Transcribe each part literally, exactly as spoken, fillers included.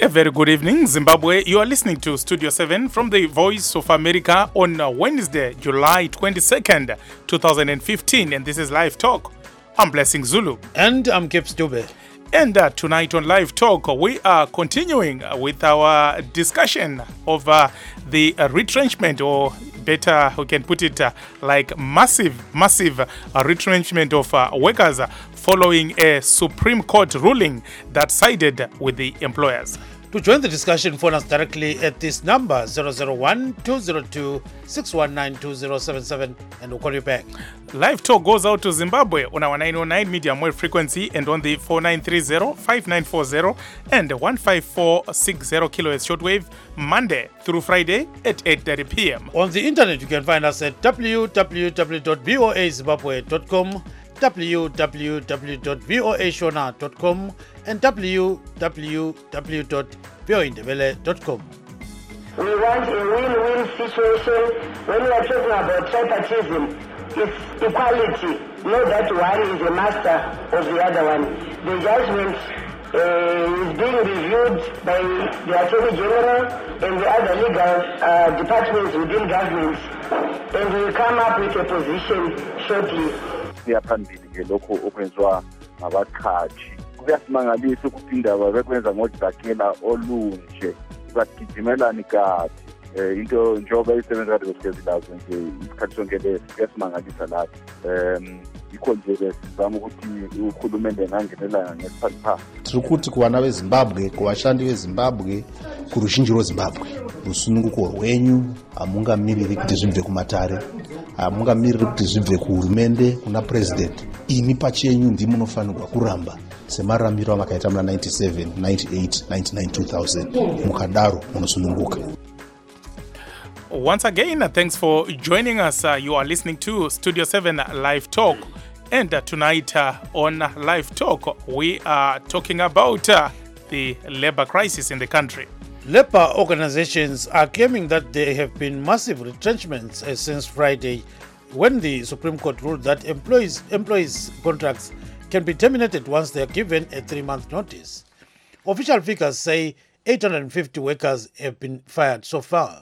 A very good evening, Zimbabwe. You are listening to Studio seven from the Voice of America on Wednesday, July twenty-second, twenty fifteen, and this is Live Talk. I'm Blessing Zulu. And I'm Kip Stube. And uh, tonight on Live Talk, we are continuing with our discussion of uh, the uh, retrenchment, or better, we can put it uh, like massive, massive uh, retrenchment of uh, workers uh, following a Supreme Court ruling that sided with the employers. To join the discussion, phone us directly at this number zero zero one, two zero two, six one nine, two zero seven seven and we'll call you back. Live Talk goes out to Zimbabwe on our nine oh nine medium wave frequency and on the four nine three zero, five nine four zero and one five four six zero kilohertz shortwave Monday through Friday at eight thirty p.m. On the internet, you can find us at w w w dot voa zimbabwe dot com, w w w dot voa shona dot com and w w w dot voa ndebele dot com. We want a win-win situation. When we are talking about tripartism, it's equality. Not that one is a master of the other one. The judgment uh, is being reviewed by the Attorney General and the other legal uh, departments within government, and we will come up with a position shortly. Siyaphambili ke lokho okwenzwa ngabaqhashi kuyasimangalisa ukuthi indaba bekwenza ngodakela olunje bagijimelani kathi into njengoba isebenza kade kwesilazo nje isikhathi sonke lesimangalisa lapho em ikho nje sizama ukuthi uhulumende ngangenela ngesiphatha tiri kuti kuvana vezimbabwe kuvashandi vezimbabwe kuruzhinji rwezimbabwe rusununguko rwenyu hamungamiriri kuti zvibve kumatare, hamungamiriri kuti zvibve kuhurumende kuna president. Ini pachenyu ndimunofanirwa kuramba semaramiro amakaita muna ninety-seven, ninety-eight, ninety-nine, two thousand mukadaro munosununguka. Once again, uh, thanks for joining us. Uh, you are listening to Studio seven Live Talk. And uh, tonight uh, on Live Talk, we are talking about uh, the labor crisis in the country. Labor organizations are claiming that there have been massive retrenchments uh, since Friday, when the Supreme Court ruled that employees employees' contracts can be terminated once they are given a three-month notice. Official figures say eight hundred fifty workers have been fired so far.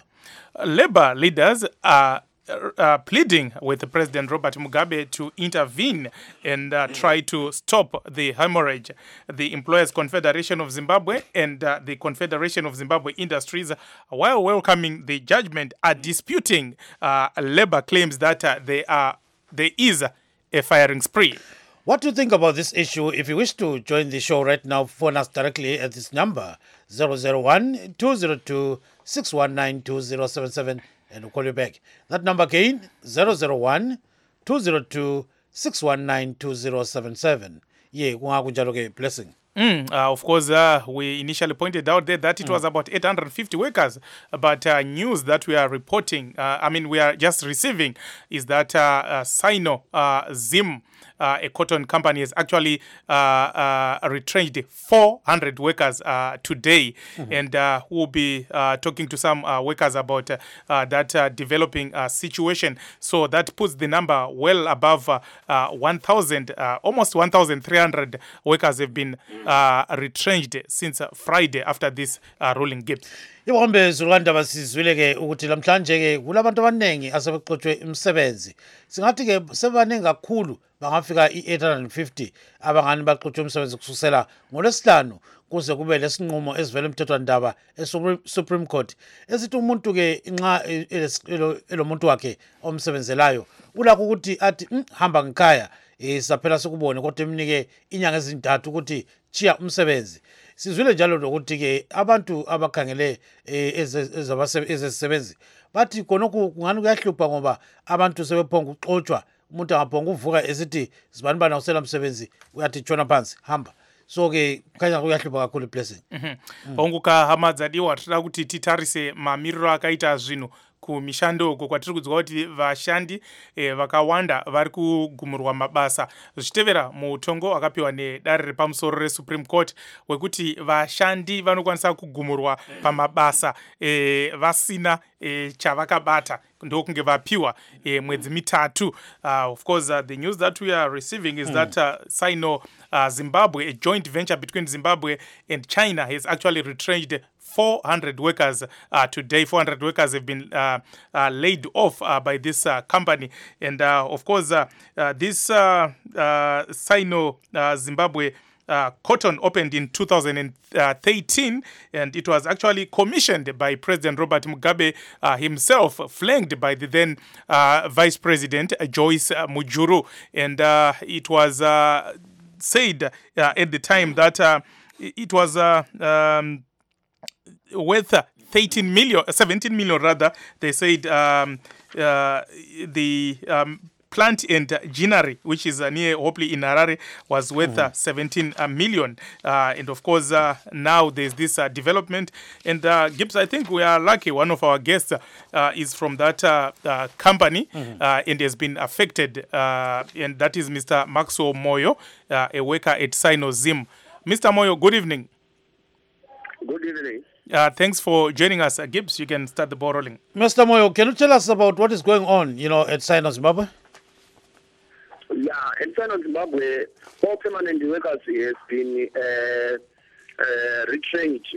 Labor leaders are uh, pleading with President Robert Mugabe to intervene and uh, try to stop the hemorrhage. The Employers Confederation of Zimbabwe and uh, the Confederation of Zimbabwe Industries, while welcoming the judgment, are disputing uh, labor claims that uh, they are, there is a firing spree. What do you think about this issue? If you wish to join the show right now, phone us directly at this number zero zero one, two zero two, six one nine, two zero seven seven and we'll call you back. That number again, zero zero one, two zero two, six one nine, two zero seven seven. Yeah, Blessing. Mm, uh, of course, uh, we initially pointed out there that it mm. was about eight hundred fifty workers, but uh, news that we are reporting, uh, I mean, we are just receiving, is that uh, uh, Sino uh, Zim, Uh, a cotton company, has actually uh, uh, retrenched four hundred workers uh, today, mm-hmm. and uh, we'll be uh, talking to some uh, workers about uh, uh, that uh, developing uh, situation. So that puts the number well above uh, uh, one thousand, uh, almost one thousand three hundred workers have been uh, retrenched since uh, Friday after this uh, ruling gives. Ibombe zulwanda basizwile ke ukuthi lamhlanje ke kulabantu abanengi asebeqothwe imisebenzi. Singathi ke sebaningi kakhulu bangafika i-eight hundred fifty abangani baqothwe imisebenzi kusukela ngolesihlanu kuze kube lesinqumo esivela emthethwandaba e-Supreme Court. Esithi umuntu ke nxa elomuntu wakhe omsebenzelayo ulakho ukuthi athi hamba ngikhaya isaphela sikubone kodwa eminike inyanga ezintathu ukuthi chiya umsebenzi. Sizwile njalo lokuthi ke abantu abakhangele ezezisebenzi bathi khonokho kungani kuyahlupha ngoba abantu sebephonga uxoxwa, umuntu angaphonga uvuka esithi zibani bana usela umsebenzi uyathi tshona phansi hamba. So ke kanya kuyahlupha kakhulu Blessing. Mhm. Onguka hamadzadiwa tira kuti titarise mamiriro akaita zvino kumishando uko kwatiri kudzwa kuti vashandi eh, vakawanda vari kugumurwa mabasa zvichitevera mutongo wakapiwa nedare repamusoro reSupreme Court wekuti vashandi vanokwanisa kugumurwa pamabasa eh, vasina eh, chavakabata ndokunge vapiwa eh, mwedzi mitatu. Uh, of course, uh, the news that we are receiving is mm. that uh, Sino uh, Zimbabwe, a joint venture between Zimbabwe and China, has actually retrenched four hundred workers uh, today. four hundred workers have been uh, uh, laid off uh, by this uh, company. And uh, of course, uh, uh, this uh, uh, Sino uh, Zimbabwe Uh, cotton opened in two thousand thirteen, and it was actually commissioned by President Robert Mugabe uh, himself, flanked by the then uh, Vice President uh, Joyce uh, Mujuru. And uh, it was uh, said uh, at the time that uh, it was uh, um, worth thirteen million, seventeen million rather. They said um, uh, the um, plant and Ginari, which is uh, near Hopley in Harare, was worth uh, seventeen uh, million. Uh, and of course, uh, now there's this uh, development. And uh, Gibbs, I think we are lucky. One of our guests uh, is from that uh, uh, company mm-hmm. uh, and has been affected. Uh, and that is Mister Maxwell Moyo, uh, a worker at Sino Zim. Mister Moyo, good evening. Good evening. Uh, thanks for joining us. Uh, Gibbs, you can start the ball rolling. Mister Moyo, can you tell us about what is going on, you know, at Sino Zimbabwe? Yeah, in Sino Zimbabwe, all permanent workers has been uh, uh, retrenched.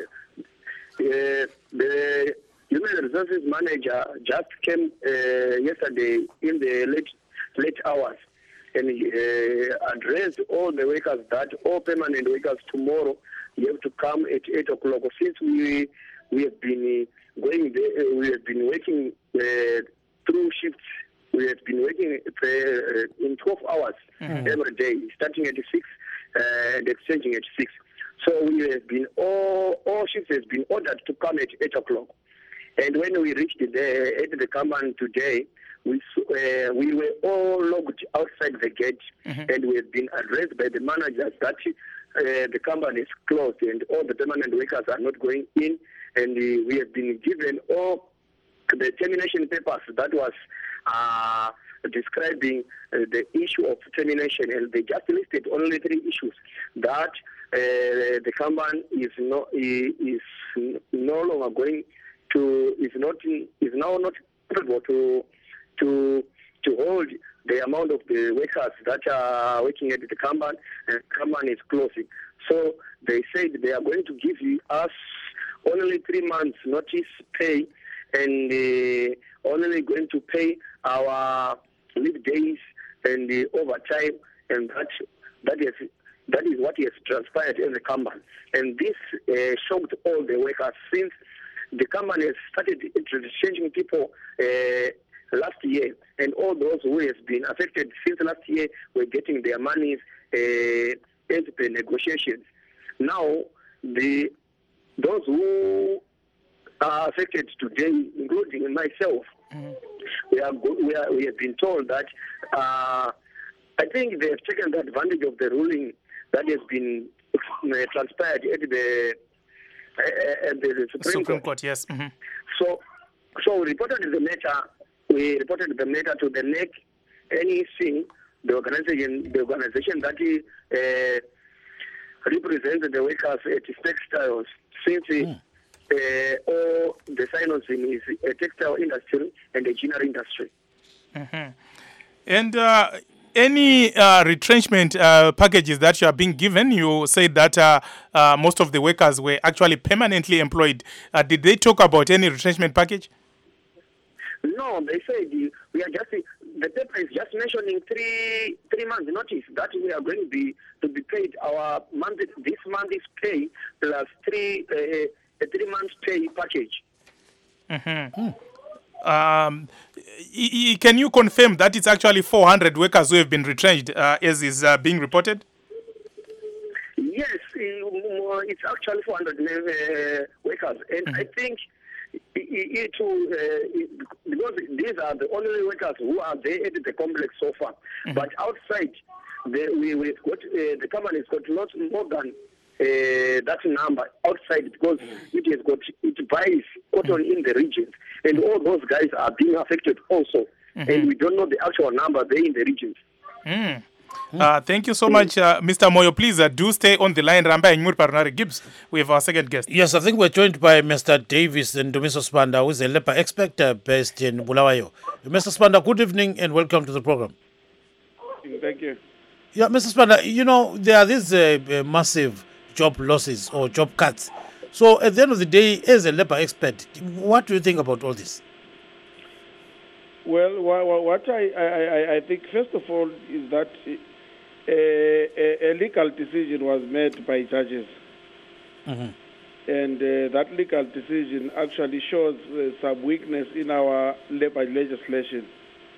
Uh, the human resources manager just came uh, yesterday in the late late hours and uh, addressed all the workers that all permanent workers tomorrow you have to come at eight o'clock. Since we we have been going there, we have been working uh, through shifts. We have been working uh, in twelve hours mm-hmm. every day, starting at six uh, and exchanging at six. So we have been all all shifts has been ordered to come at eight o'clock. And when we reached there at the company today, we uh, we were all locked outside the gate, mm-hmm. and we have been addressed by the managers that uh, the company is closed and all the permanent workers are not going in, and uh, we have been given all the termination papers that was uh, describing uh, the issue of termination, and they just listed only three issues that uh, the company is no is no longer going to is not is now not able to to to hold the amount of the workers that are working at the company, and the company is closing. So they said they are going to give us only three months notice pay, and uh, only going to pay our leave days and the overtime, and that that is that is what has transpired in the company. And this uh, shocked all the workers, since the company has started changing people uh, last year, and all those who have been affected since last year were getting their monies uh, as per negotiations. Now, the those who are affected today, including myself, mm-hmm. we are we are we have been told that uh, I think they have taken the advantage of the ruling that has been uh, transpired at the uh, at the Supreme, Supreme Court. Court. Yes. Mm-hmm. So, so we reported the matter. We reported the matter to the N E C, N E C, the organization, the organization that uh, represents the workers at textiles, since mm. uh, all the silencing is a textile industry and a general industry. Mm-hmm. And uh, any uh, retrenchment uh, packages that you are being given, you said that uh, uh, most of the workers were actually permanently employed. Uh, did they talk about any retrenchment package? No, they said we are just the paper is just mentioning three three months notice that we are going to be to be paid our month this month's pay plus three uh, a three months pay package. Mm-hmm. Mm. Um, y- y- can you confirm that it's actually four hundred workers who have been retrenched, uh, as is uh, being reported? Yes, it's actually four hundred uh, workers, and mm-hmm. I think. It, it, uh, because these are the only workers who are there at the complex so far. Mm-hmm. But outside, the, we, we've got, uh, the company has got lots more than uh, that number outside, because mm-hmm. it has got, it buys cotton mm-hmm. in the regions. And all those guys are being affected also. Mm-hmm. And we don't know the actual number there in the regions. Mm. Uh, thank you so much, uh, Mister Moyo. Please uh, do stay on the line. Ramba and Parnari Gibbs. We have our second guest. Yes, I think we're joined by Mister Davis and Mister Spanda, who is a labor expert uh, based in Bulawayo. Mister Spanda, good evening and welcome to the program. Thank you. Yeah, Mister Spanda, you know, there are these uh, uh, massive job losses or job cuts. So at the end of the day, as a labor expert, what do you think about all this? Well, what I, I, I think, first of all, is that a, a legal decision was made by judges. Mm-hmm. And uh, that legal decision actually shows uh, some weakness in our labor legislation.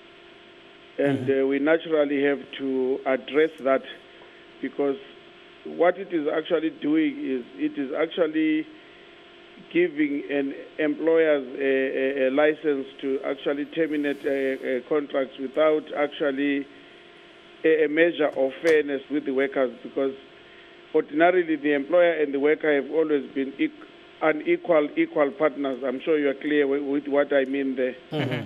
And Mm-hmm. uh, we naturally have to address that, because what it is actually doing is it is actually giving an employers a, a, a license to actually terminate a, a contracts without actually a, a measure of fairness with the workers, because ordinarily the employer and the worker have always been e- unequal equal partners. I'm sure you are clear with, with what I mean there. Mm-hmm.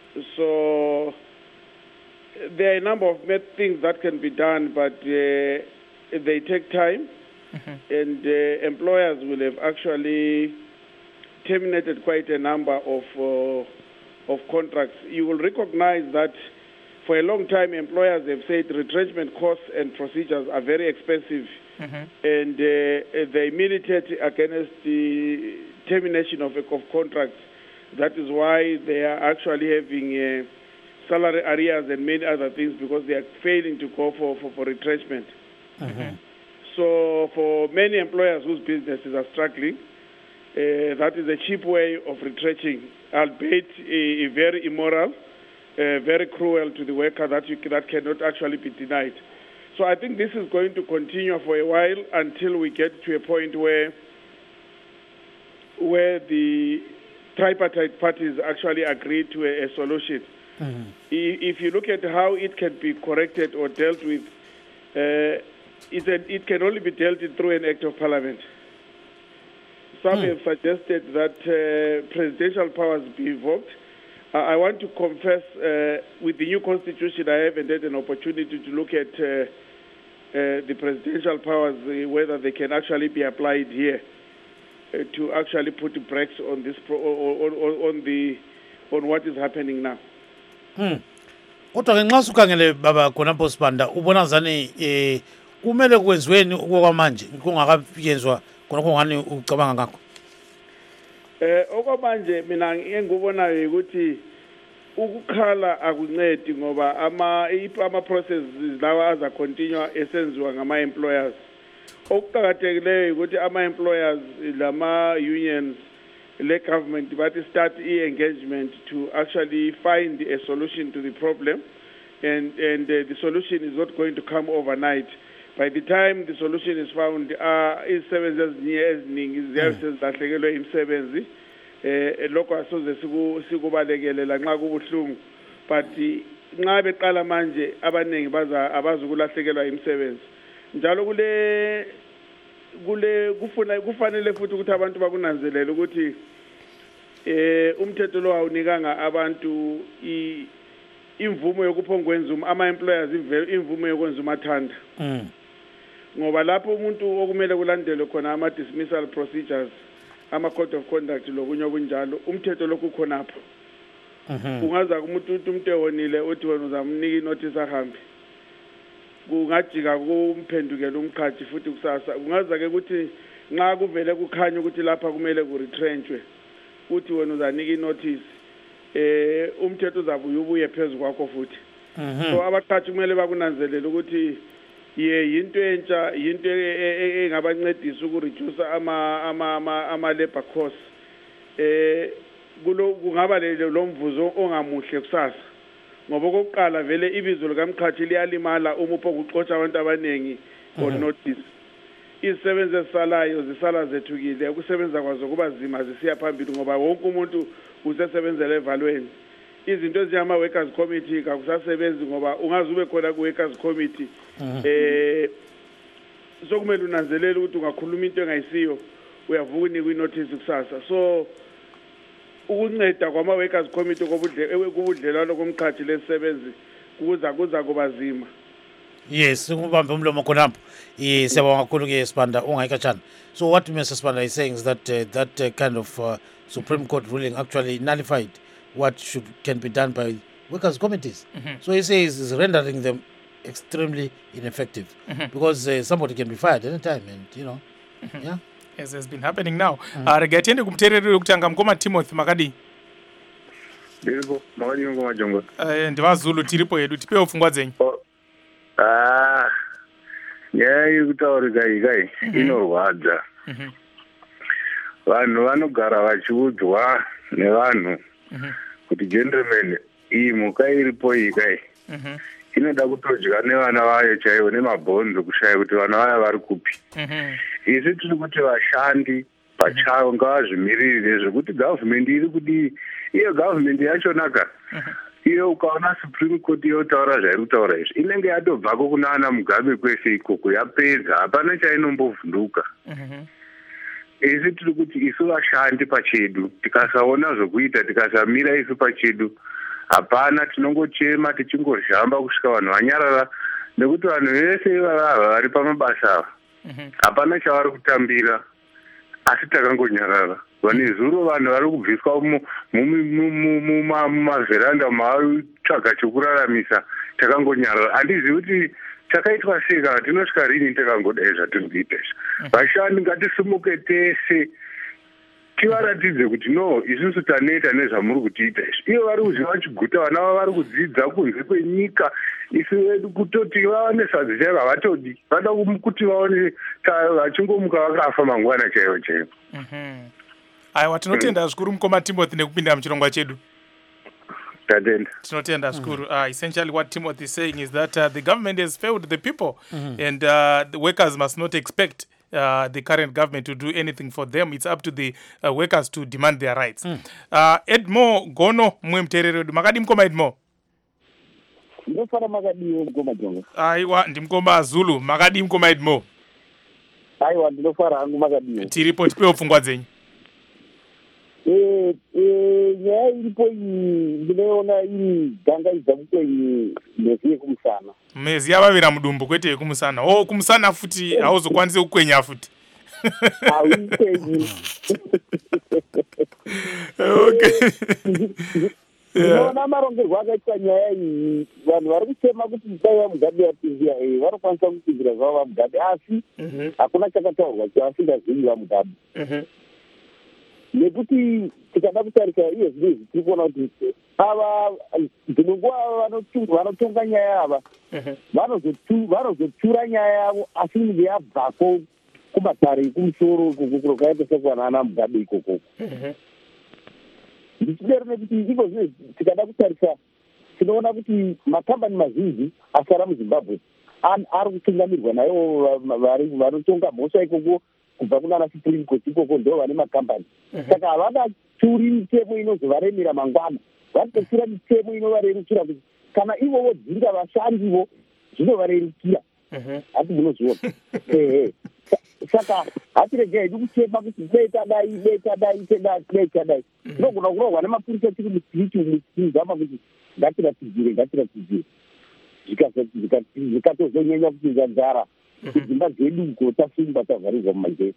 So there are a number of things that can be done, but uh, they take time. Mm-hmm. And uh, employers will have actually terminated quite a number of uh, of contracts. You will recognize that for a long time employers have said retrenchment costs and procedures are very expensive, Mm-hmm. and uh, they militate against the termination of, of contracts. That is why they are actually having uh, salary arrears and many other things, because they are failing to go for, for, for retrenchment. Mm-hmm. So for many employers whose businesses are struggling, uh, that is a cheap way of retrenching, albeit a, a very immoral, uh, very cruel to the worker that, you, that cannot actually be denied. So I think this is going to continue for a while until we get to a point where, where the tripartite parties actually agree to a, a solution. Mm-hmm. If you look at how it can be corrected or dealt with, uh, It, it can only be dealt with through an act of parliament. Some Mm. have suggested that uh, presidential powers be invoked. Uh, I want to confess, uh, with the new constitution, I haven't had an opportunity to look at uh, uh, the presidential powers, uh, whether they can actually be applied here uh, to actually put brakes on this pro- on, on, on the on what is happening now. Hmm. Kodwa ke nxa ukhangele baba khonapho Spanda ubona zani eh kumele kwenziweni okwamanje kungakayenzwa khonapho ngani ucabanga ngakho? Eh okwamanje mina engikubonayo ukuthi ukukhala akuncedi, ngoba ama ama processes lawa aza continue esenziwa ngama employers. Okuqhakathekileyo ukuthi ama employers lama unions le government bathi start e-engagement to actually find a solution to the problem, and and uh, the solution is not going to come overnight. By the time the solution is found, uh, izisebenzi eziningi eziningi ziyabe sezilahlekelwe imisebenzi, eh lokho asoze sikubalekele la nxa kubuhlungu, but nxa beqala manje abaningi baza abazukulahlekelwa imisebenzi. Njalo kule kule kufuna kufanele futhi ukuthi abantu bakunanzelele ukuthi eh umthetho lo awunikanga abantu imvumo yokuphongwenza ama employers imvumo yokwenza umathanda. Mm. Ngoba lapho umuntu okumele kulandelwe khona ama dismissal procedures, ama code of conduct lokunye okunjalo, umthetho lokhu khonapho. Mhm. Kungaza umuntu uthi umuntu ehonile uthi wena uzamnika inotice ahambe. Kungajika kumphendukela umqhathi futhi kusasa. Kungaza ke ukuthi nxa kuvele kukhanya ukuthi lapha kumele ku retrenchwe, uthi wena uzanika inotice, eh umthetho uzabuya ubuye phezulu kwakho futhi. Mhm. So abaqhathi kumele bakunanzelele ukuthi ye yinto entsha, yinto engabancedisa ukureduce ama ama ama labor costs. Eh kulo kungaba lo mvuzo ongamuhle kusasa, ngoba okokuqala vele ibizo likamqhathi liyalimala uma uphokuxotsha abantu abanengi on notice. Izisebenzi ezisalayo zisala zethukile, ukusebenza kwazo kuba zima zisiya phambili ngoba wonke umuntu usesebenzela evalweni. Izinto eziyama workers committee kakusasebenzi ngoba ungaze ube khona ku workers committee eh sokumele unanzelele ukuthi ungakhuluma into engayisiyo uyavuka unikwe inotice kusasa. So ukunceda kwama workers committee kubudlelwano komqhathi lesebenzi kuza kuza kuba zima. Yes, ngubambe umlomo khonapho. Eh siyabonga kakhulu ke Sibanda ungayikatshana. So what Mister Sibanda is saying is that uh, that uh, kind of uh, Supreme Court ruling actually nullified what should can be done by workers' committees. Mm-hmm. So he says is rendering them extremely ineffective mm-hmm. because uh, somebody can be fired anytime, and you know, mm-hmm. yeah. As has been happening now. Mm-hmm. Uh, regatiende kumtereri wekutanga mkoma Timothy Makadi. Ndiripo, Makadi mkoma Jongo. Uh, ndivazulu tiripo yedu tipewo pfungwa dzenyu. Oh. Ah. Nyaya yekutaurika iyi kai inorwadza. Mhm. Vanhu vanogara vachiudzwa nevanhu kuti gentlemen iyi mhuka iripo iyi kai inoda kutodya nevana vayo chaivo nemabhonzo kushaya kuti vana vayo vari kupi. Isi tiri kuti vashandi pachavo ngavazvimirire zvekuti gavhumende iri kudii. Iyo gavhumende yachonaka iyo ukaona Supreme Court yotaura zvairi kutaura izvi inenge yatobvako kuna ana Mugabe kwese ikoko yapedza hapana chainombovhunduka. Isi tiri kuti isu vashandi pachedu tikasaona zvokuita tikasamira isu pachedu hapana tinongochema tichingozhamba kusvika vanhu vanyarara nekuti vanhu vese ivava vari pamabasa ava hapana chavari kutambira asi takangonyarara. Vane zuro vanhu vari kubviswa mumavheranda matsvaga chokuraramisa takangonyarara. Handizivi kuti takaitwa sei kana tinosvika rini takangodai zvatiri kuita izvi. Vashandi ngatisimuke tese tivaratidze kuti no isusu taneta nezvamuri kutiita izvi. Iyo vari kuziva vachiguta vana vavo vari kudzidza kunze kwenyika isu vedu kutoti vaone sadzi chaivo havatodi vada kuti vaone vachingomuka vakafa mangwana chaivo chaivo. Aiwa tinotenda zvikuru mukoma Timothy nekupinda muchirongwa chedu. Tatenda. Tinotenda zvikuru. Uh, essentially what Timothy is saying is that uh, the government has failed the people mm-hmm. and uh, the workers must not expect uh, the current government to do anything for them. It's up to the uh, workers to demand their rights. Mm. Uh, Edmo Gono mwe mterere wedu. Makadi mkoma Edmo? Ndofara makadi mkoma Jongo. Aiwa ndimkoma Zulu. Makadi mkoma Edmo? Aiwa ndofara angu makadi. Tiripo tipewo pfungwa dzenyu. Eh eh nyaya iripo iyi ndinoona iri gangaiza kukwenye mezi yekumusana. Mezi yavavira mudumbu kwete yekumusana. Oh kumusana futi hauzokwanise kukwenya futi. Haukwenyi. Okay. Ndinoona marongerwo akaitwa nyaya iyi vanhu vari kuchema kuti dai Mugabe yapinzira eh vanokwanisa kupinzira zvavo Mugabe asi hakuna chakataurwa chavasingazivi vaMugabe. Nekuti tikada kutarisa iye zvinezvi tiri kuona kuti ava ndinonguva vanotonga nyaya ava vanozotura nyaya yavo asi inenge yabvako kumatare ekumusoro ikoko kwakaita sekuvanana Mugabe ikoko. Ndichidero nekuti iko zvinezvi tikada kutarisa tinoona kuti makambani mazhinji asara muZimbabwe ari kutungamirwa nayo vanotonga mhosva ikoko kubva kunana Supreme Court ikoko ndo vane makambani. Saka havadatsuri mitemo inozovaremera mangwana vatotsura mitemo inovarerukira kuti kana ivo vodzinga vashandivo zvinovarerukira. Hati munozviona. Ehe. Saka hatiregei hedu kuchema kuti dei tadai dei tadai dei tadai ndogona kurohwa nemapurisa tiri mustriti umu tichizama kuti ngatiratidzire ngatiratidzire zvikatozonyanya kupinza nzara dzimba dzedu uko tasungwa tavharirwa mumajeri.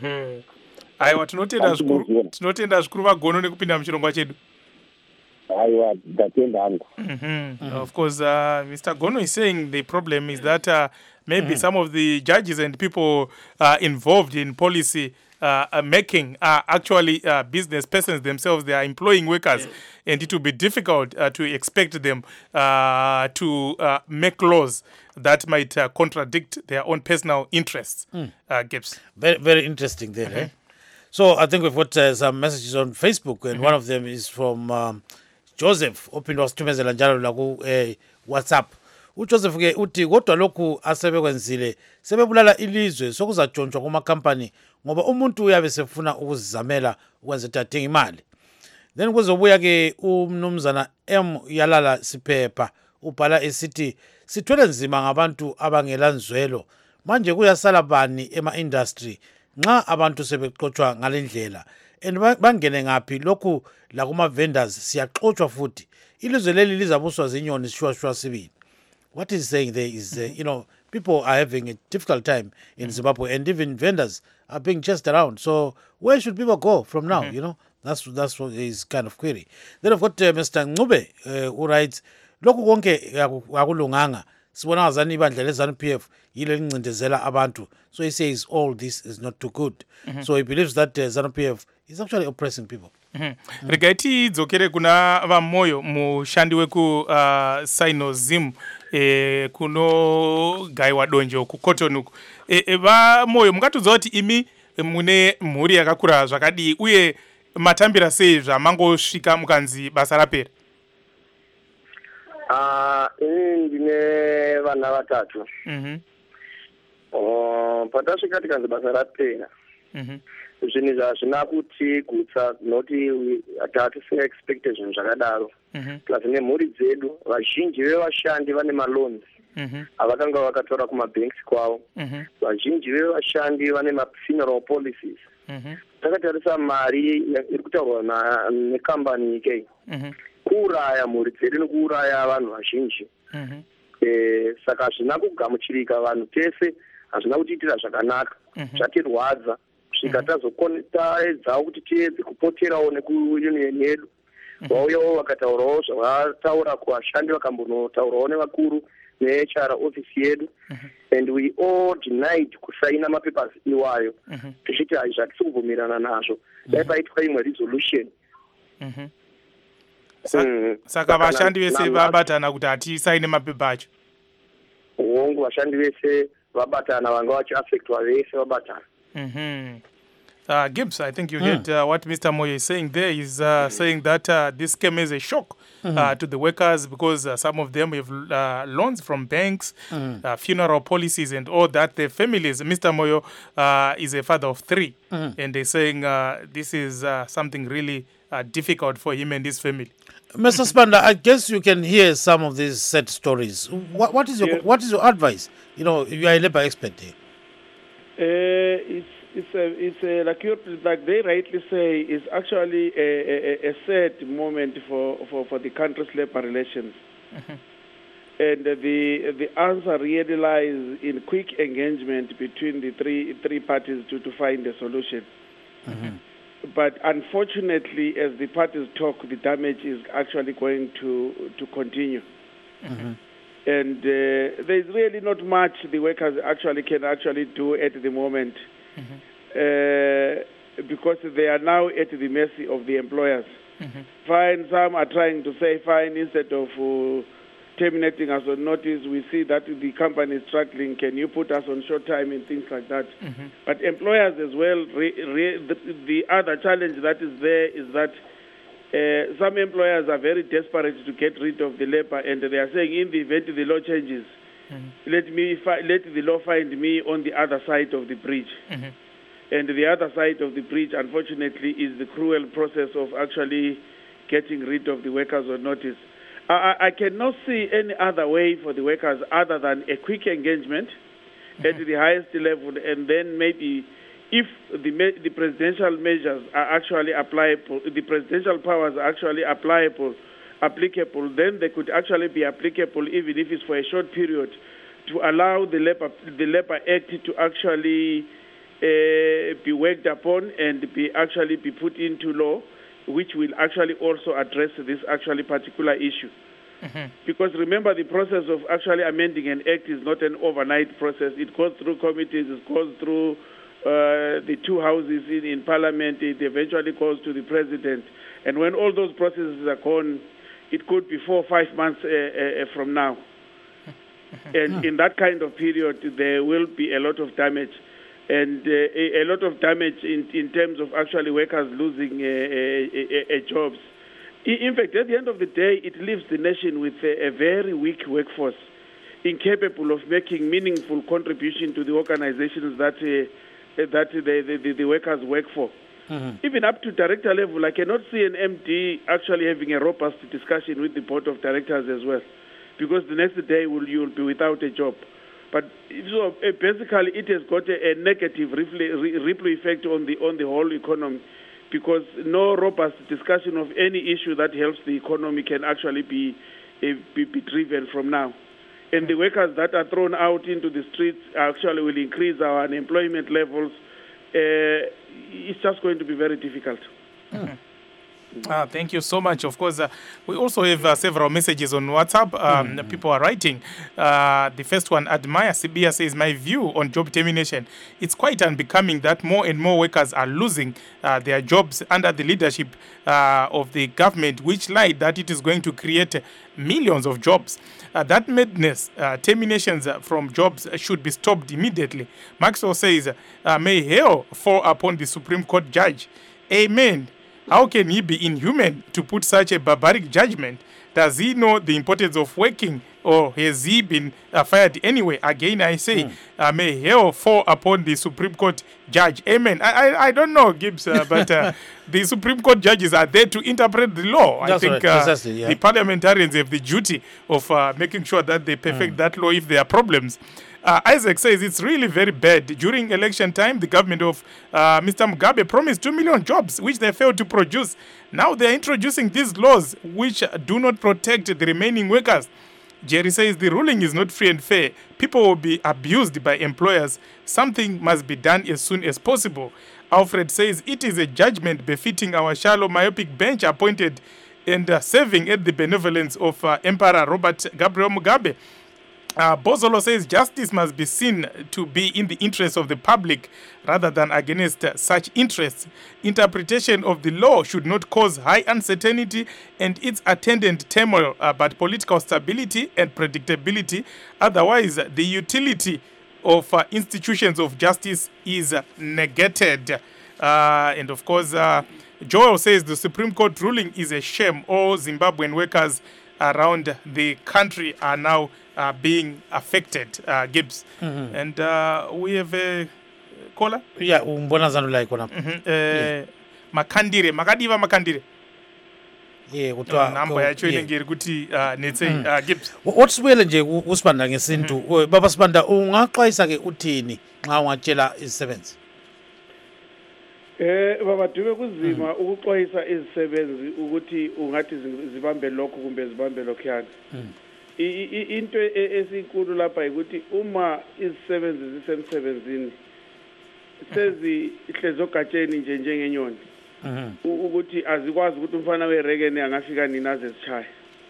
Aiwa tinotenda zvikuru tinotenda zvikuru vagono nekupinda muchirongwa chedu. Aiwa ndatenda hangu. Of course uh, Mister Gono is saying the problem is that uh, maybe mm-hmm. some of the judges and people uh, involved in policy uh, uh, making are actually uh, business persons themselves. They are employing workers, and it will be difficult uh, to expect them uh, to uh, make laws that might uh, contradict their own personal interests. Mm. Uh, Gibbs. Very, very interesting there. Mm-hmm. Eh? So I think we've got uh, some messages on Facebook, and mm-hmm. one of them is from um, Joseph. Opindwa situmezela njalo la ku eh, WhatsApp. uJoseph ke uthi kodwa lokhu asebekwenzile sebebulala ilizwe sokuzatshontshwa kuma company ngoba umuntu uyabe sefuna ukuzizamela ukwenza tathenga imali. Then kuzobuya ke umnumzana M Yalala Siphepha ubhala esithi sithwele nzima ngabantu abangelanzwelo manje kuyasala bani ema industry nxa abantu sebeqoqwa ngalendlela and bangene ngapi lokhu la kuma vendors siyaxoxwa futhi ilizwe leli lizabuswa zinyoni sishwa shwa sibili. what he's saying there is, uh, you know, people are having a difficult time in Zimbabwe, and even vendors are being chased around. So where should people go from now? You know, that's that's what his kind of query. Then I've got uh, Mister Ngube, uh, who writes, "Lokhu konke akulunganga. Sibona ngazani ibandla leZANU P F yile lincindezela abantu." So he says all this is not too good. So he believes that uh, ZANU P F is actually oppressing people. Mm-hmm. Rega tidzokere kuna vamoyo mushandi weku uh, Sinozim e, kuno gaiwa donjo ku Cotton uku e, e, vamoyo mungatiudza kuti imi mune mhuri yakakura zvakadii uye matambira sei zvamangosvika mukanzi basa rapera? Ah, ini ndine vana vatatu. Mhm. Oh, patasvika tikanzi basa rapera. Mhm. Zvinhu zvazvina kuti gutsa noti hatati singa expected zvinhu zvakadaro. Mhm. Plus nemhuri dzedu vazhinji vevashandi vane maloans. Mhm. Avakanga vakatora kumabanks kwavo. Mhm. Vazhinji vevashandi vane ma-funeral policies. Mhm. Takatarisa mari iri kutaurwa nekambani ikei. Mhm. Kuuraya mhuri dzedu nekuuraya vanhu vazhinji. Mhm. Eh, saka hazvina kugamuchirika, vanhu tese hazvina kutiitira zvakanaka. Zvatirwadza svika tazotaedzawo kuti tiedze kupoterawo nekuunion yedu. Vauyawo vakataurawo zvavataura kuvashandi, vakambonotaurawo nevakuru ne-H R office yedu. And we all denied kusaina mapapers iwayo. Tichiti hazvisi kubvumirana nazvo. Dai paitwa imwe resolution. Mhm. Saka vashandi vese vabatana kuti hatisaine mapepa acho. Hongu vashandi vese vabatana, vanga vachiaffectwa vese vabatana. Mhm. Uh, Gibbs, I think you mm. heard uh, what Mister Moyo is saying there. Is uh, saying that uh, this came as a shock mm-hmm. uh, to the workers because uh, some of them have uh, loans from banks, mm. uh, funeral policies and all that. Their families, Mister Moyo uh, is a father of three. Mm. And they're saying uh, this is uh, something really uh, difficult for him and his family. Mister Spanda, I guess you can hear some of these sad stories. What, what is your yes. what is your advice? You know, you are a labor expert here. Uh, it's it's a, it's a, like you like they rightly say, it's actually a, a, a sad moment for, for, for the country's labor relations. Mm-hmm. And the the answer really lies in quick engagement between the three three parties to, to find a solution. Mm-hmm. But unfortunately, as the parties talk, the damage is actually going to to continue. Mm-hmm. And uh, there's really not much the workers actually can actually do at the moment. Mm-hmm. uh, because they are now at the mercy of the employers. Mm-hmm. Fine, some are trying to say fine, instead of uh, terminating us on notice, we see that the company is struggling, can you put us on short time and things like that. Mm-hmm. But employers as well, re, re, the, the other challenge that is there is that uh, some employers are very desperate to get rid of the labor, and they are saying in the event the law changes, mm-hmm. let me fi- let the law find me on the other side of the bridge. Mm-hmm. And the other side of the bridge, unfortunately, is the cruel process of actually getting rid of the workers on notice. I, I cannot see any other way for the workers other than a quick engagement mm-hmm. at the highest level, and then maybe if the, the presidential measures are actually applicable, the presidential powers are actually applicable, applicable, then they could actually be applicable even if it's for a short period, to allow the Labor, the Labor Act to actually uh, be worked upon and be actually be put into law, which will actually also address this actually particular issue. Mm-hmm. Because remember, the process of actually amending an act is not an overnight process. It goes through committees, it goes through uh, the two houses in, in Parliament, it eventually goes to the President. And when all those processes are gone, it could be four or five months uh, uh, from now. Mm-hmm. And in that kind of period, there will be a lot of damage. And uh, a, a lot of damage in, in terms of actually workers losing uh, uh, uh, uh, jobs. In fact, at the end of the day, it leaves the nation with a, a very weak workforce, incapable of making meaningful contribution to the organizations that uh, that the, the, the workers work for. Mm-hmm. Even up to director level, I cannot see an M D actually having a robust discussion with the board of directors as well, because the next day will, you will be without a job. But so uh, basically, it has got a, a negative ripple effect on the on the whole economy, because no robust discussion of any issue that helps the economy can actually be uh, be, be driven from now. and the workers that are thrown out into the streets actually will increase our unemployment levels. Uh, it's just going to be very difficult. Mm. Uh, thank you so much. Of course, uh, we also have uh, several messages on WhatsApp. Um, mm. People are writing. Uh, the first one, Admire Sibia says, my view on job termination, it's quite unbecoming that more and more workers are losing uh, their jobs under the leadership uh, of the government, which lied that it is going to create millions of jobs. Uh, that madness, uh, terminations from jobs should be stopped immediately. Maxwell says, uh, may hell fall upon the Supreme Court judge. Amen. How can he be inhuman to put such a barbaric judgment? Does he know the importance of working, or has he been uh, fired anyway? Again, I say, mm. uh, may hell fall upon the Supreme Court judge. Amen. I I, I don't know, Gibbs, uh, but uh, the Supreme Court judges are there to interpret the law. That's I think right. uh, yeah. the parliamentarians have the duty of uh, making sure that they perfect mm. that law if there are problems. Uh, Isaac says it's really very bad. During election time, the government of uh, Mister Mugabe promised two million jobs, which they failed to produce. Now they are introducing these laws, which do not protect the remaining workers. Jerry says the ruling is not free and fair. People will be abused by employers. Something must be done as soon as possible. Alfred says it is a judgment befitting our shallow, myopic bench appointed and uh, serving at the benevolence of uh, Emperor Robert Gabriel Mugabe. Uh, Bozolo says justice must be seen to be in the interest of the public rather than against uh, such interests. Interpretation of the law should not cause high uncertainty and its attendant turmoil, uh, but political stability and predictability. Otherwise, the utility of uh, institutions of justice is uh, negated. Uh, and of course, uh, Joel says the Supreme Court ruling is a shame. All Zimbabwean workers around the country are now uh, being affected, uh, Gibbs. Mm-hmm. And uh, we have a caller? Yeah, umbona zanu like kona. Mm-hmm. Uh, yeah. Makandire, makadiva makandire. Yeah, kutwa. Namba ya chwele ngiri kuti uh, netse mm. uh, Gibbs. What's well nje usibanda ngesintu. Mm-hmm. Baba Sibanda ungaxwayisa ke uthini nxa ungatshela izisebenzi? Eh baba dube kuzima ukuxwayisa izisebenzi ukuthi ungathi zibambe lokho kumbe zibambe lokhuyana. Into esinkulu lapha ukuthi uma izisebenzi zisemsebenzini sezi ihlezo gatsheni nje njengenyoni. Ukuthi azikwazi ukuthi umfana werekene angafika nina zesichaya.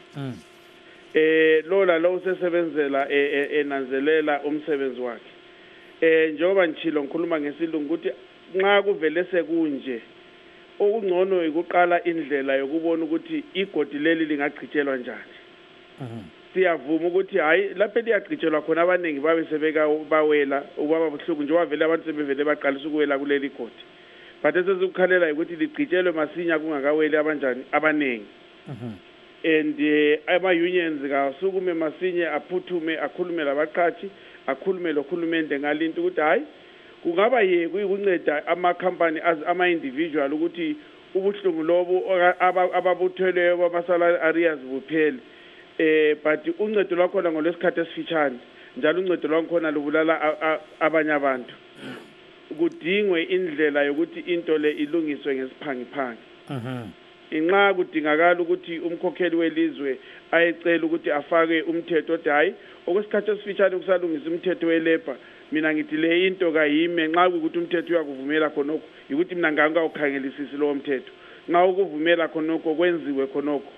Eh lola lo usesebenzela enanzelela umsebenzi wakhe. Eh njoba nchilo ngikhuluma ngesilungu ukuthi nxa kuvele sekunje okungcono ikuqala indlela yokubona ukuthi igodi leli lingagcitshelwa njani. Siyavuma ukuthi hayi lapho liyagcitshelwa khona abaningi babe sebeka bawela ubaba buhlungu nje wavele abantu sebevele baqalisa ukuwela kuleli godi. But esizukukhalela ukuthi ligcitshelwe masinya kungakaweli abanjani abaningi. And ama unions kasukume masinye aphuthume akhulume labaqhathi akhulume lokhulumende ngalinto ukuthi hayi kungaba ye kuyikunceda ama company as ama individual ukuthi ubuhlungu lobo ababuthweleyo kwamasala areas buphele. Eh but uncedo lwakho ngolwesikhathi esifitshane njalo uncedo lwakho lubulala abanye abantu. Kudingwe indlela yokuthi into le ilungiswe ngesiphangiphangi. Mhm. Inxa kudingakala ukuthi umkhokheli welizwe ayecela ukuthi afake umthetho othi hayi okwesikhathi esifitshane kusalungisa umthetho welabor. Mina ngithi le into kayime nxa ukuthi umthetho uyakuvumela khonokho ukuthi mina nganga ukhangelisisi lo mthetho nxa ukuvumela khonokho kwenziwe khonokho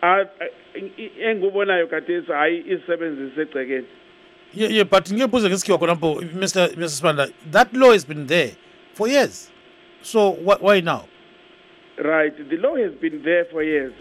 engubonayo khathesi hayi isebenzise egcekeni. Yeah, yeah, but ngibuze ngesikhiwa khona lapho Mr Mr Sibanda, that law has been there for years, so wh why now? Right, the law has been there for years.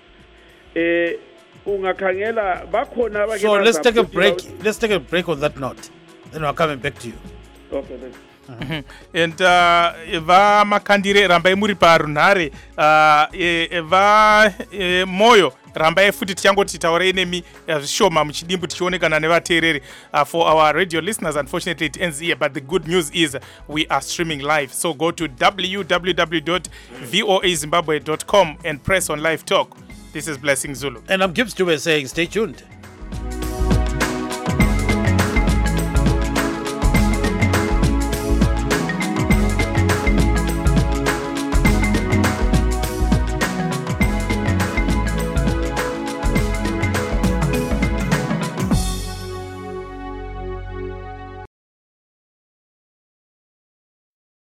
Eh ungakhangela bakhona abake. So let's take a break. Let's take a break on that note. Then we're coming back to you. Okay then. Mm-hmm. And uh, va makandire rambai muri parunhare uh, e, va e, moyo rambai futi tichangoti taura enemi zvishoma muchidimbu tichionekana nevateereri uh, for our radio listeners. Unfortunately it ends here, but the good news is we are streaming live, so go to w w w dot voa zimbabwe dot com and press on live talk. This is Blessing Zulu and I'm Gibbs Dube saying stay tuned.